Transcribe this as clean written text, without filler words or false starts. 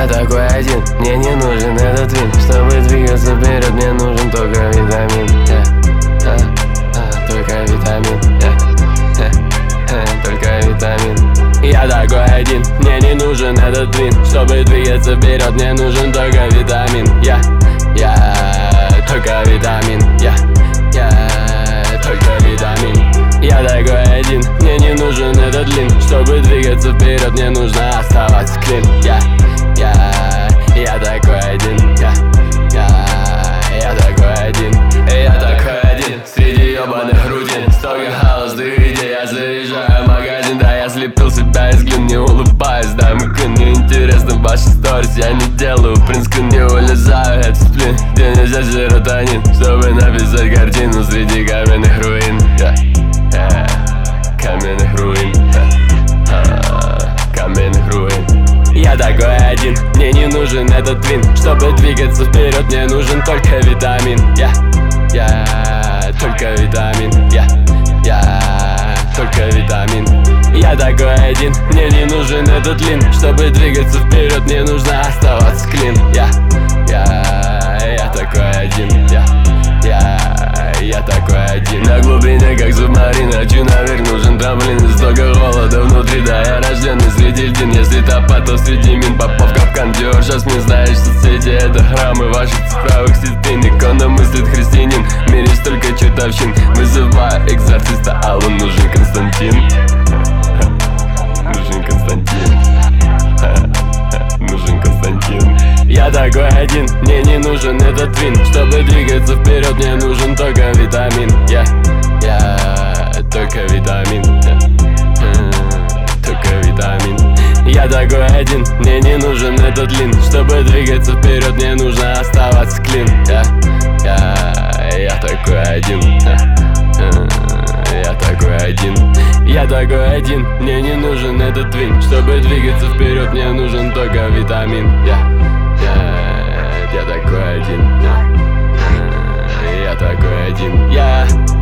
Я такой один, мне не нужен этот вин. Чтобы двигаться вперед, мне нужен только витамин. Только витамин. Только витамин. Я такой один, мне не нужен этот вин. Чтобы двигаться вперед, мне нужен только витамин. Только витамин. Только витамин. Я такой один, мне не нужен этот лин. Чтобы двигаться вперед, мне нужно оставаться клин. Я такой один. Я такой один. Я такой один среди ебаных рутин. Столько холостых идей, я заряжаю магазин. Да, я слепил себя из глин, не улыбаюсь. Да, мыкин, мне интересно ваши сторис. Я не делаю принтскрин, не вылезаю. Это сплин, где нельзя серотонин. Чтобы написать картину среди каменных руин. Каменных руин. Каменных руин. Я такой один, мне не нужен этот вин. Чтобы двигаться вперед, мне нужен только витамин. Только витамин. Только витамин. Я такой один, мне не нужен этот лин. Чтобы двигаться вперед, мне нужно оставаться клин. Я такой один. Я такой один. На глубине, как субмарин, хочу наверх, нужен трамплин. Столько холода внутри, да, я рожденный среди льдин. Если топать, то среди мин, попав в капкан. Диор, сейчас не знаешь, соцсети это храмы ваших цифровых святынь. Икона мыслит христианин, в мире столько чертовщин. Вызываю экзорциста, а он нужен Константин. Нужен Константин. Нужен Константин. Я такой один, мне не нужен этот вин. Чтобы двигаться вперед, мне нужен только витамин. Только витамин. Только витамин. Я такой один, мне не нужен этот лин. Чтобы двигаться вперед, мне нужно оставаться клин. Я такой один. Я такой один. Я такой один, мне не нужен этот вин. Чтобы двигаться вперед, мне нужен только витамин. Я такой один. Я такой один.